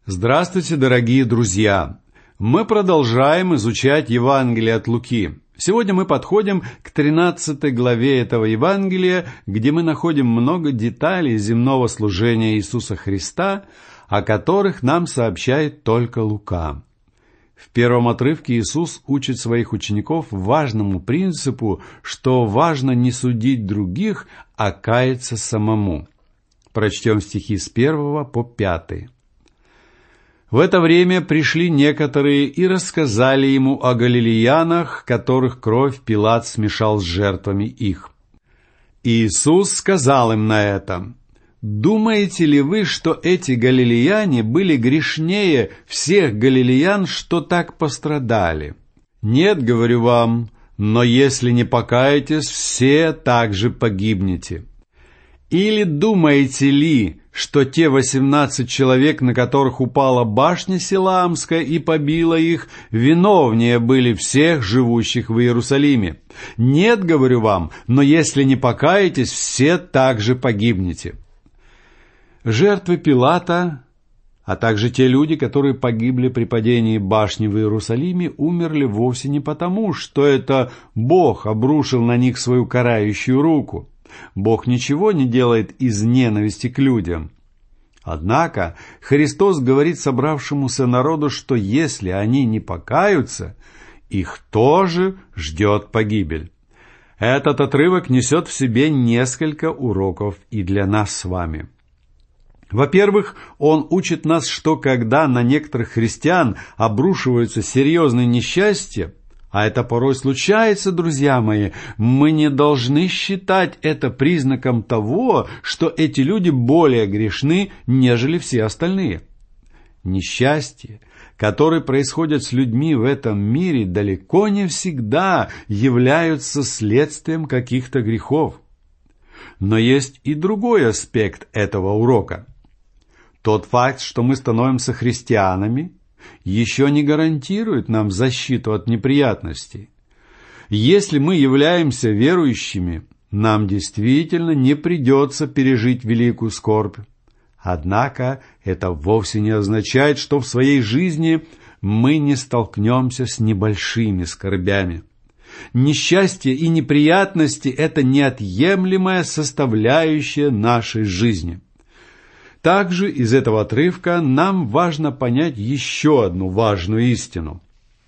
Здравствуйте, дорогие друзья! Мы продолжаем изучать Евангелие от Луки. Сегодня мы подходим к 13 главе этого Евангелия, где мы находим много деталей земного служения Иисуса Христа, о которых нам сообщает только Лука. В первом отрывке Иисус учит своих учеников важному принципу, что важно не судить других, а каяться самому. Прочтем стихи с 1 по 5. В это время пришли некоторые и рассказали ему о галилеянах, которых кровь Пилат смешал с жертвами их. Иисус сказал им на это: «Думаете ли вы, что эти галилеяне были грешнее всех галилеян, что так пострадали? Нет, говорю вам, но если не покаетесь, все также погибнете. Или думаете ли, что те 18 человек, на которых упала башня Силаамская и побила их, виновнее были всех живущих в Иерусалиме? Нет, говорю вам, но если не покаетесь, все также погибнете». Жертвы Пилата, а также те люди, которые погибли при падении башни в Иерусалиме, умерли вовсе не потому, что это Бог обрушил на них свою карающую руку. Бог ничего не делает из ненависти к людям. Однако Христос говорит собравшемуся народу, что если они не покаются, их тоже ждет погибель. Этот отрывок несет в себе несколько уроков и для нас с вами. Во-первых, он учит нас, что когда на некоторых христиан обрушиваются серьезные несчастья, а это порой случается, друзья мои, мы не должны считать это признаком того, что эти люди более грешны, нежели все остальные. Несчастья, которые происходят с людьми в этом мире, далеко не всегда являются следствием каких-то грехов. Но есть и другой аспект этого урока. Тот факт, что мы становимся христианами, еще не гарантирует нам защиту от неприятностей. Если мы являемся верующими, нам действительно не придется пережить великую скорбь. Однако это вовсе не означает, что в своей жизни мы не столкнемся с небольшими скорбями. Несчастье и неприятности – это неотъемлемая составляющая нашей жизни. Также из этого отрывка нам важно понять еще одну важную истину.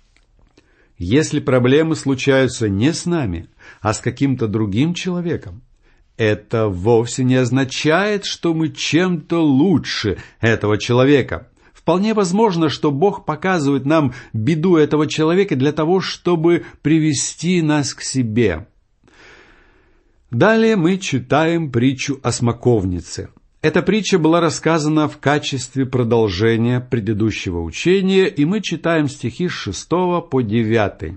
Если проблемы случаются не с нами, а с каким-то другим человеком, это вовсе не означает, что мы чем-то лучше этого человека. Вполне возможно, что Бог показывает нам беду этого человека для того, чтобы привести нас к себе. Далее мы читаем притчу о смоковнице. Эта притча была рассказана в качестве продолжения предыдущего учения, и мы читаем стихи с 6 по 9.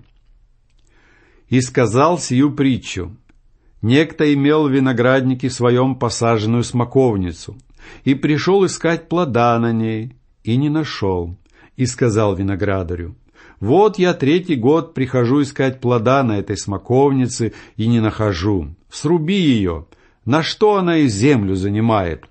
«И сказал сию притчу: некто имел в винограднике своем посаженную смоковницу, и пришел искать плода на ней, и не нашел, и сказал виноградарю: вот я 3-й год прихожу искать плода на этой смоковнице, и не нахожу. Сруби ее, на что она и землю занимает?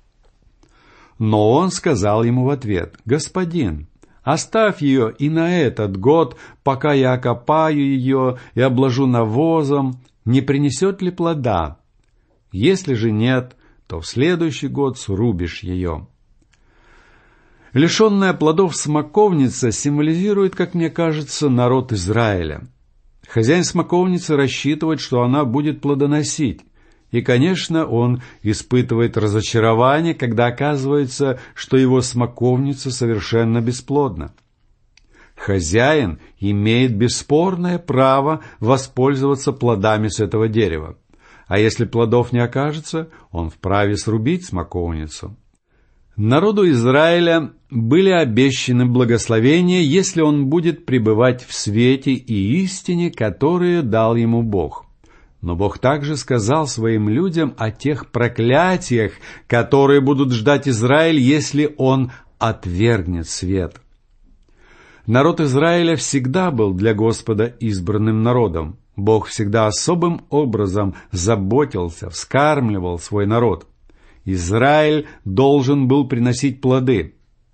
Но он сказал ему в ответ: господин, оставь ее и на этот год, пока я окопаю ее и обложу навозом, не принесет ли плода? Если же нет, то в следующий год срубишь ее». Лишенная плодов смоковница символизирует, как мне кажется, народ Израиля. Хозяин смоковницы рассчитывает, что она будет плодоносить. И, конечно, он испытывает разочарование, когда оказывается, что его смоковница совершенно бесплодна. Хозяин имеет бесспорное право воспользоваться плодами с этого дерева. А если плодов не окажется, он вправе срубить смоковницу. Народу Израиля были обещаны благословения, если он будет пребывать в свете и истине, которые дал ему Бог. Но Бог также сказал своим людям о тех проклятиях, которые будут ждать Израиль, если он отвергнет свет. Народ Израиля всегда был для Господа избранным народом. Бог всегда особым образом заботился, вскармливал свой народ. Израиль должен был приносить плоды.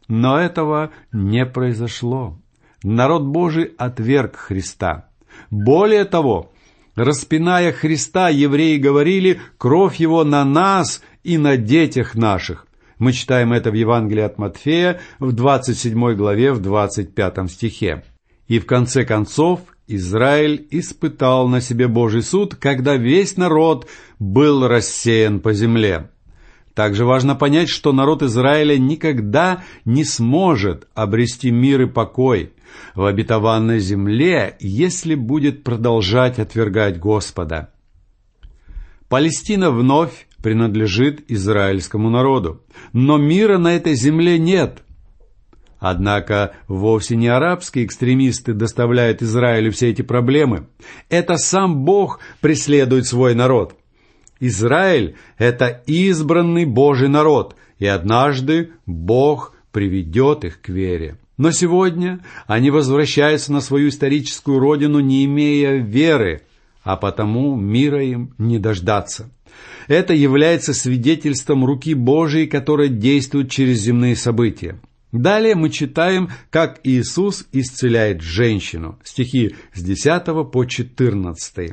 Но этого не произошло. Народ Божий отверг Христа. Более того, распиная Христа, евреи говорили: «Кровь Его на нас и на детях наших». Мы читаем это в Евангелии от Матфея в 27 главе, в 25 стихе. И в конце концов Израиль испытал на себе Божий суд, когда весь народ был рассеян по земле. Также важно понять, что народ Израиля никогда не сможет обрести мир и покой в обетованной земле, если будет продолжать отвергать Господа. Палестина вновь принадлежит израильскому народу, но мира на этой земле нет. Однако вовсе не арабские экстремисты доставляют Израилю все эти проблемы. Это сам Бог преследует свой народ. Израиль – это избранный Божий народ, и однажды Бог приведет их к вере. Но сегодня они возвращаются на свою историческую родину, не имея веры, а потому мира им не дождаться. Это является свидетельством руки Божией, которая действует через земные события. Далее мы читаем, как Иисус исцеляет женщину. Стихи с 10 по 14.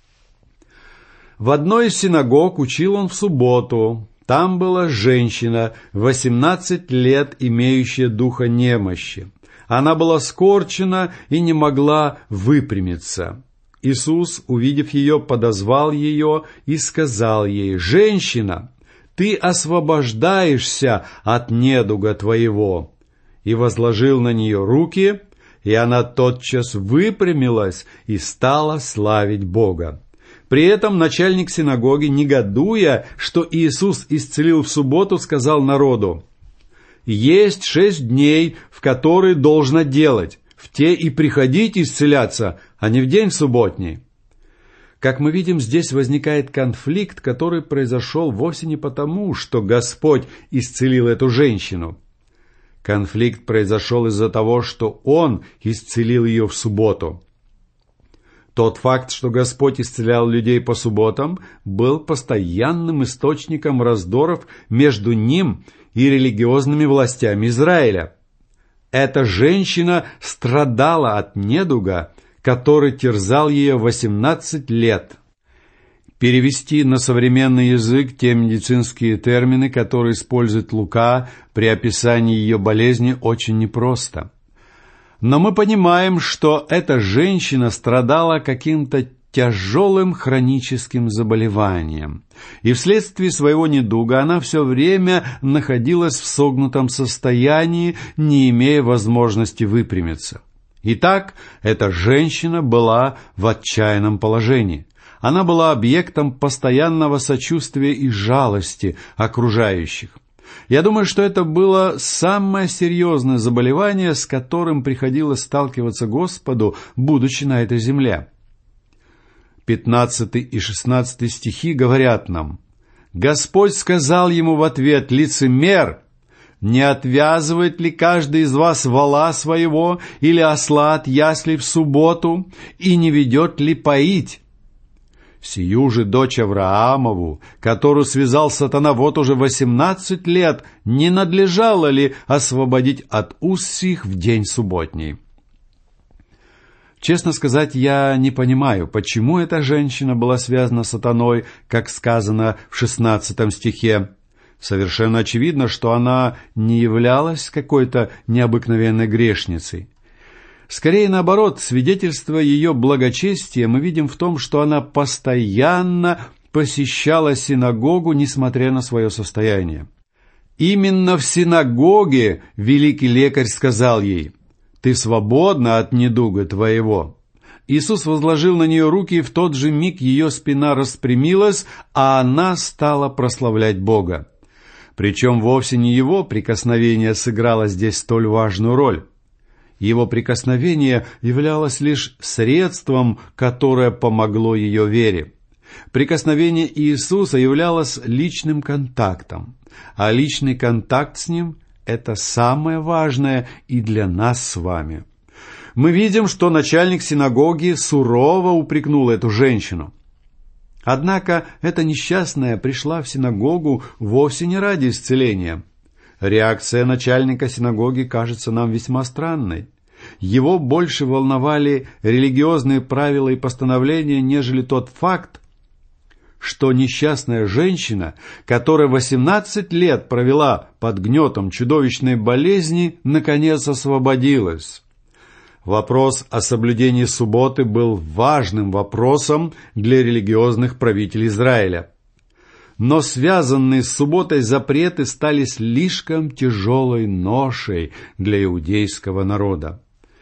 В одной из синагог учил он в субботу. Там была женщина, 18 лет, имеющая духа немощи. Она была скорчена и не могла выпрямиться. Иисус, увидев ее, подозвал ее и сказал ей: «Женщина, ты освобождаешься от недуга твоего». И возложил на нее руки, и она тотчас выпрямилась и стала славить Бога. При этом начальник синагоги, негодуя, что Иисус исцелил в субботу, сказал народу: «Есть 6 дней, в которые должно делать, в те и приходить исцеляться, а не в день субботний». Как мы видим, здесь возникает конфликт, который произошел вовсе не потому, что Господь исцелил эту женщину. Конфликт произошел из-за того, что Он исцелил ее в субботу. Тот факт, что Господь исцелял людей по субботам, был постоянным источником раздоров между Ним и религиозными властями Израиля. Эта женщина страдала от недуга, который терзал ее 18 лет. Перевести на современный язык те медицинские термины, которые использует Лука при описании ее болезни, очень непросто. Но мы понимаем, что эта женщина страдала каким-то тяжелым хроническим заболеванием, и вследствие своего недуга она все время находилась в согнутом состоянии, не имея возможности выпрямиться. Итак, эта женщина была в отчаянном положении. Она была объектом постоянного сочувствия и жалости окружающих. Я думаю, что это было самое серьезное заболевание, с которым приходилось сталкиваться Господу, будучи на этой земле. 15 и 16 стихи говорят нам: «Господь сказал ему в ответ: лицемер, не отвязывает ли каждый из вас вола своего или осла от яслей в субботу, и не ведет ли поить? Сию же дочь Авраамову, которую связал сатана вот уже 18 лет, не надлежало ли освободить от уз сих в день субботний?» Честно сказать, я не понимаю, почему эта женщина была связана с сатаной, как сказано в 16 стихе. Совершенно очевидно, что она не являлась какой-то необыкновенной грешницей. Скорее наоборот, свидетельство ее благочестия мы видим в том, что она постоянно посещала синагогу, несмотря на свое состояние. Именно в синагоге великий лекарь сказал ей: «Ты свободна от недуга твоего». Иисус возложил на нее руки, и в тот же миг ее спина распрямилась, а она стала прославлять Бога. Причем вовсе не его прикосновение сыграло здесь столь важную роль. Его прикосновение являлось лишь средством, которое помогло ее вере. Прикосновение Иисуса являлось личным контактом, а личный контакт с Ним – это самое важное и для нас с вами. Мы видим, что начальник синагоги сурово упрекнул эту женщину. Однако эта несчастная пришла в синагогу вовсе не ради исцеления. Реакция начальника синагоги кажется нам весьма странной. Его больше волновали религиозные правила и постановления, нежели тот факт, что несчастная женщина, которая 18 лет провела под гнетом чудовищной болезни, наконец освободилась. Вопрос о соблюдении субботы был важным вопросом для религиозных правителей Израиля. Но связанные с субботой запреты стали слишком тяжелой ношей для иудейского народа.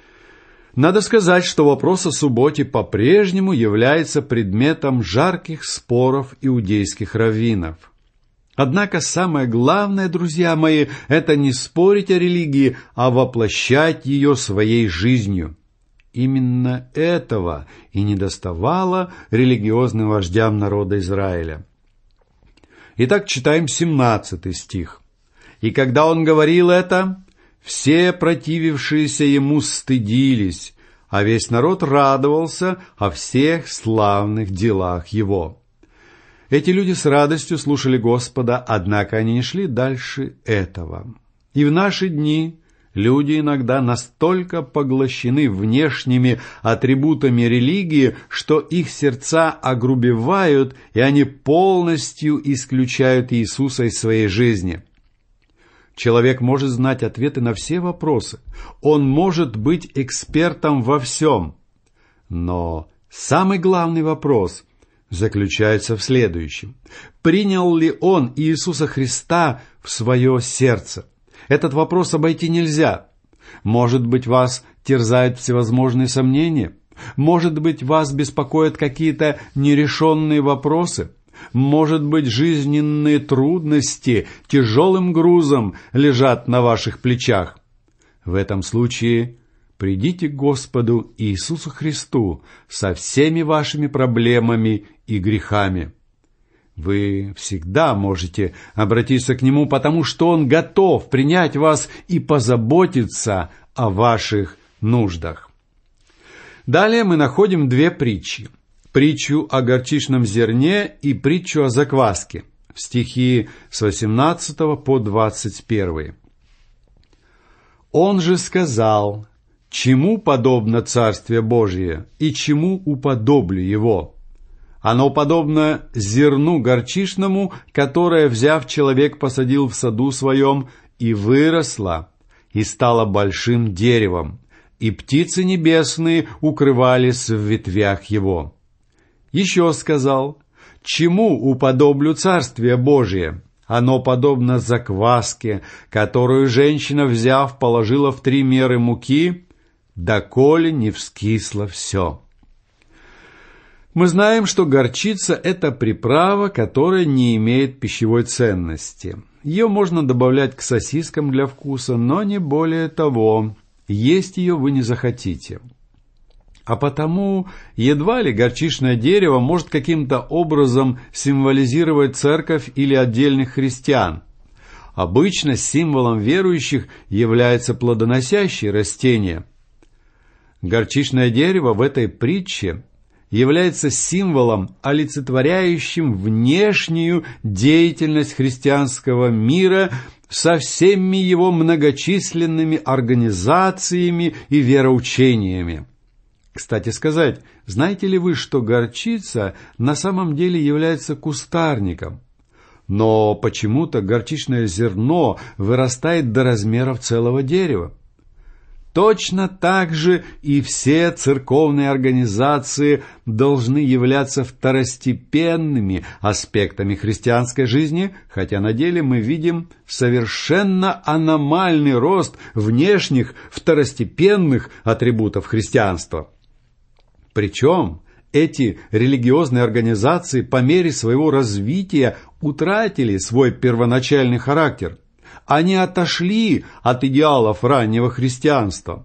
Надо сказать, что вопрос о субботе по-прежнему является предметом жарких споров иудейских раввинов. Однако самое главное, друзья мои, это не спорить о религии, а воплощать ее своей жизнью. Именно этого и недоставало религиозным вождям народа Израиля. Итак, читаем 17 стих. «И когда он говорил это, все противившиеся ему стыдились, а весь народ радовался о всех славных делах его». Эти люди с радостью слушали Господа, однако они не шли дальше этого. И в наши дни люди иногда настолько поглощены внешними атрибутами религии, что их сердца огрубевают, и они полностью исключают Иисуса из своей жизни. Человек может знать ответы на все вопросы. Он может быть экспертом во всем. Но самый главный вопрос заключается в следующем. Принял ли он Иисуса Христа в свое сердце? Этот вопрос обойти нельзя. Может быть, вас терзают всевозможные сомнения? Может быть, вас беспокоят какие-то нерешенные вопросы? Может быть, жизненные трудности тяжелым грузом лежат на ваших плечах? В этом случае придите к Господу Иисусу Христу со всеми вашими проблемами и грехами. Вы всегда можете обратиться к Нему, потому что Он готов принять вас и позаботиться о ваших нуждах. Далее мы находим две притчи. Притчу о горчичном зерне и притчу о закваске. Стихи с 18 по 21. «Он же сказал: чему подобно Царствие Божие, и чему уподоблю его? Оно подобно зерну горчичному, которое, взяв, человек посадил в саду своем, и выросло, и стало большим деревом, и птицы небесные укрывались в ветвях его. Еще сказал: чему уподоблю Царствие Божие? Оно подобно закваске, которую женщина, взяв, положила в 3 меры муки, доколе не вскисло все». Мы знаем, что горчица – это приправа, которая не имеет пищевой ценности. Ее можно добавлять к сосискам для вкуса, но не более того. Есть ее вы не захотите. А потому едва ли горчичное дерево может каким-то образом символизировать церковь или отдельных христиан. Обычно символом верующих является плодоносящее растение. Горчичное дерево в этой притче является символом, олицетворяющим внешнюю деятельность христианского мира со всеми его многочисленными организациями и вероучениями. Кстати сказать, знаете ли вы, что горчица на самом деле является кустарником? Но почему-то горчичное зерно вырастает до размеров целого дерева. Точно так же и все церковные организации должны являться второстепенными аспектами христианской жизни, хотя на деле мы видим совершенно аномальный рост внешних второстепенных атрибутов христианства. Причем эти религиозные организации по мере своего развития утратили свой первоначальный характер. Они отошли от идеалов раннего христианства.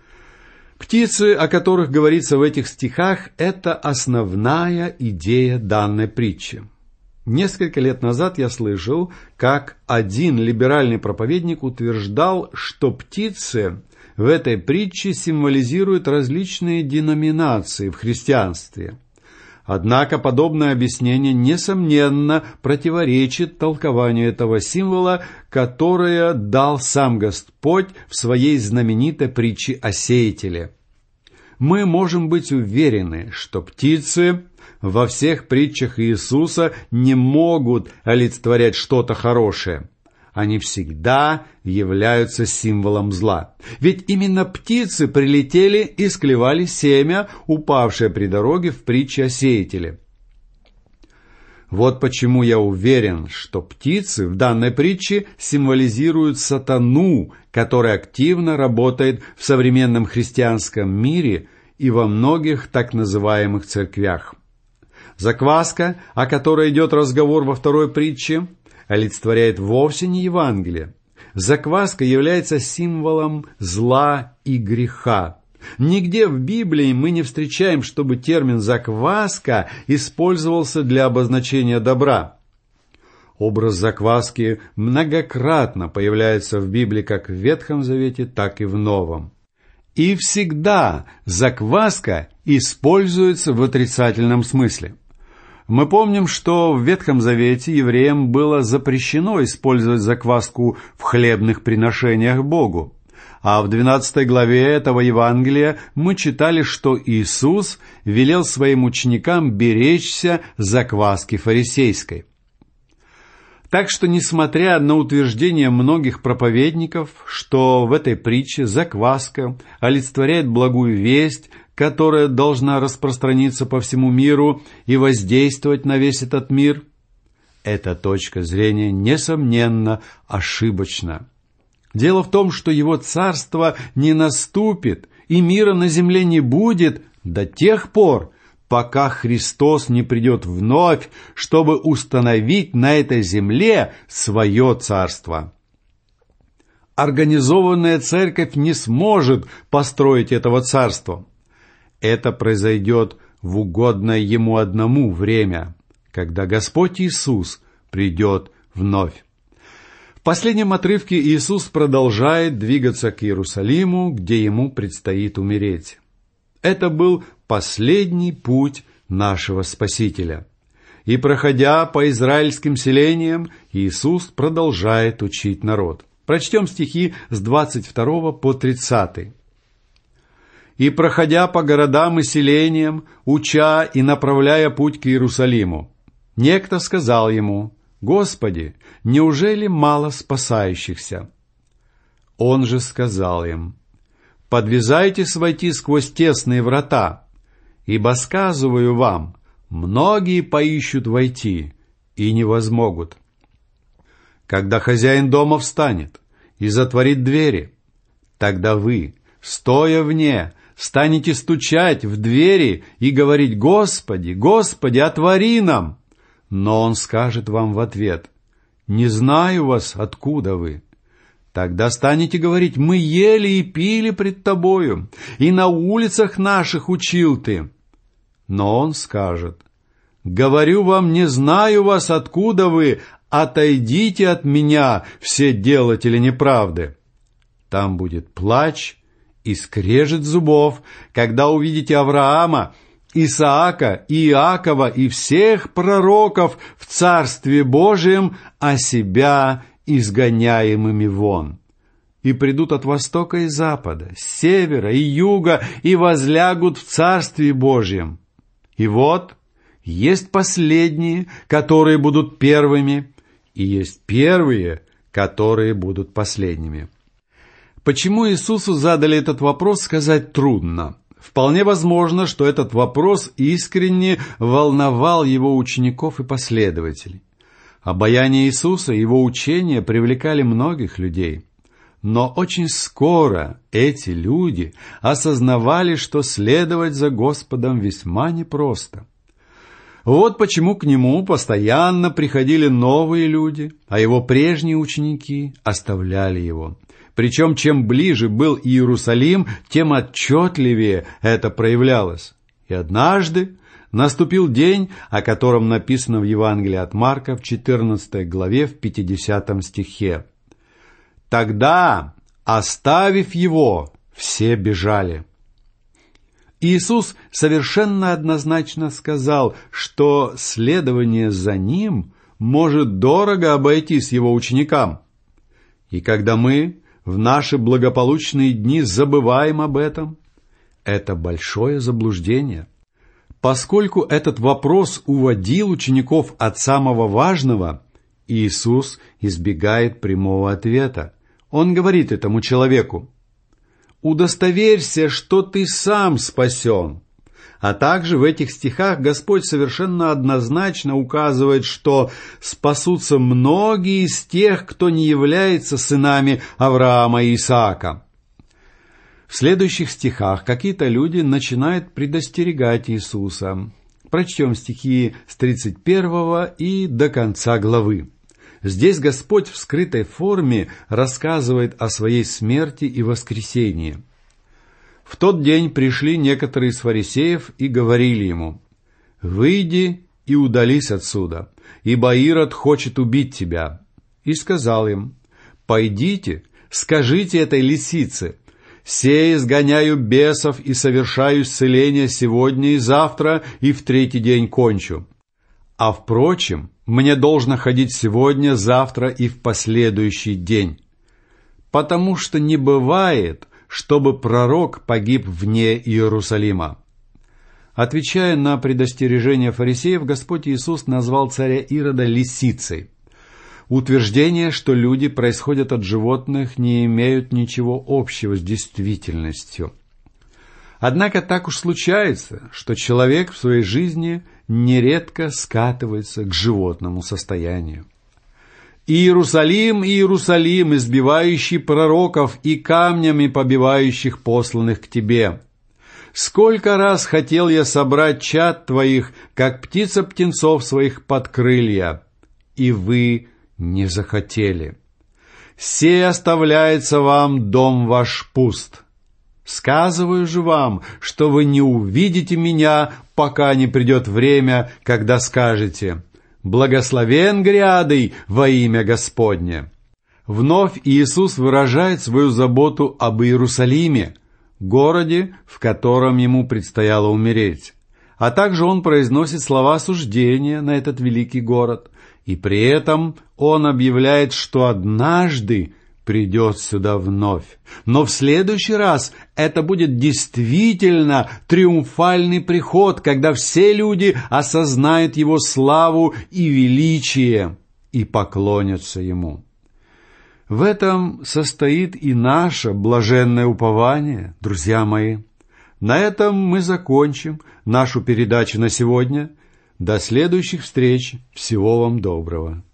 Птицы, о которых говорится в этих стихах, это основная идея данной притчи. Несколько лет назад я слышал, как один либеральный проповедник утверждал, что птицы в этой притче символизируют различные деноминации в христианстве. Однако подобное объяснение, несомненно, противоречит толкованию этого символа, которое дал сам Господь в своей знаменитой притче о сеятеле. Мы можем быть уверены, что птицы во всех притчах Иисуса не могут олицетворять что-то хорошее. Они всегда являются символом зла. Ведь именно птицы прилетели и склевали семя, упавшее при дороге в притче о сеятеле. Вот почему я уверен, что птицы в данной притче символизируют сатану, который активно работает в современном христианском мире и во многих так называемых церквях. Закваска, о которой идет разговор во второй притче, олицетворяет вовсе не Евангелие. Закваска является символом зла и греха. Нигде в Библии мы не встречаем, чтобы термин «закваска» использовался для обозначения добра. Образ закваски многократно появляется в Библии как в Ветхом Завете, так и в Новом. И всегда закваска используется в отрицательном смысле. Мы помним, что в Ветхом Завете евреям было запрещено использовать закваску в хлебных приношениях Богу. А в 12 главе этого Евангелия мы читали, что Иисус велел своим ученикам беречься закваски фарисейской. Так что, несмотря на утверждение многих проповедников, что в этой притче закваска олицетворяет благую весть, которая должна распространиться по всему миру и воздействовать на весь этот мир, эта точка зрения, несомненно, ошибочна. Дело в том, что его царство не наступит, и мира на земле не будет до тех пор, пока Христос не придет вновь, чтобы установить на этой земле свое царство. Организованная церковь не сможет построить этого царства. Это произойдет в угодное Ему одному время, когда Господь Иисус придет вновь. В последнем отрывке Иисус продолжает двигаться к Иерусалиму, где Ему предстоит умереть. Это был последний путь нашего Спасителя. И, проходя по израильским селениям, Иисус продолжает учить народ. Прочтем стихи с 22 по 30. «И, проходя по городам и селениям, уча и направляя путь к Иерусалиму, некто сказал ему: „Господи, неужели мало спасающихся?“ Он же сказал им: „Подвязайтесь войти сквозь тесные врата, ибо, сказываю вам, многие поищут войти и не возмогут. Когда хозяин дома встанет и затворит двери, тогда вы, стоя вне, станете стучать в двери и говорить: „Господи, Господи, отвори нам!“ Но он скажет вам в ответ: „Не знаю вас, откуда вы“. Тогда станете говорить: „Мы ели и пили пред тобою, и на улицах наших учил ты“. Но он скажет: „Говорю вам, не знаю вас, откуда вы, отойдите от меня, все делатели неправды“. Там будет плач и скрежет зубов, когда увидите Авраама, Исаака, Иакова и всех пророков в Царстве Божием, а себя изгоняемыми вон. И придут от востока и запада, с севера и юга, и возлягут в Царстве Божьем. И вот, есть последние, которые будут первыми, и есть первые, которые будут последними». Почему Иисусу задали этот вопрос, сказать трудно. Вполне возможно, что этот вопрос искренне волновал его учеников и последователей. Обаяние Иисуса и его учения привлекали многих людей. Но очень скоро эти люди осознавали, что следовать за Господом весьма непросто. Вот почему к Нему постоянно приходили новые люди, а Его прежние ученики оставляли Его. Причем, чем ближе был Иерусалим, тем отчетливее это проявлялось. И однажды наступил день, о котором написано в Евангелии от Марка в 14 главе в 50 стихе. «Тогда, оставив его, все бежали». Иисус совершенно однозначно сказал, что следование за Ним может дорого обойтись Его ученикам. И когда мы в наши благополучные дни забываем об этом, это большое заблуждение, поскольку этот вопрос уводил учеников от самого важного. Иисус избегает прямого ответа. Он говорит этому человеку: «Удостоверься, что ты сам спасен». А также в этих стихах Господь совершенно однозначно указывает, что спасутся многие из тех, кто не является сынами Авраама и Исаака. В следующих стихах какие-то люди начинают предостерегать Иисуса. Прочтем стихи с 31 и до конца главы. Здесь Господь в скрытой форме рассказывает о своей смерти и воскресении. В тот день пришли некоторые из фарисеев и говорили ему: «Выйди и удались отсюда, ибо Ирод хочет убить тебя». И сказал им: «Пойдите, скажите этой лисице: сей изгоняю бесов и совершаю исцеление сегодня и завтра, и в третий день кончу. А впрочем, мне должно ходить сегодня, завтра и в последующий день. Потому что не бывает, чтобы пророк погиб вне Иерусалима». Отвечая на предостережение фарисеев, Господь Иисус назвал царя Ирода лисицей. Утверждение, что люди происходят от животных, не имеют ничего общего с действительностью. Однако так уж случается, что человек в своей жизни нередко скатывается к животному состоянию. «Иерусалим, Иерусалим, избивающий пророков и камнями побивающих посланных к тебе! Сколько раз хотел я собрать чад твоих, как птица птенцов своих под крылья, и вы не захотели. Сей оставляется вам дом ваш пуст. Сказываю же вам, что вы не увидите меня, пока не придет время, когда скажете: благословен грядый во имя Господне». Вновь Иисус выражает свою заботу об Иерусалиме, городе, в котором ему предстояло умереть. А также он произносит слова осуждения на этот великий город, и при этом он объявляет, что однажды придет сюда вновь. Но в следующий раз это будет действительно триумфальный приход, когда все люди осознают его славу и величие и поклонятся ему. В этом состоит и наше блаженное упование, друзья мои. На этом мы закончим нашу передачу на сегодня. До следующих встреч. Всего вам доброго.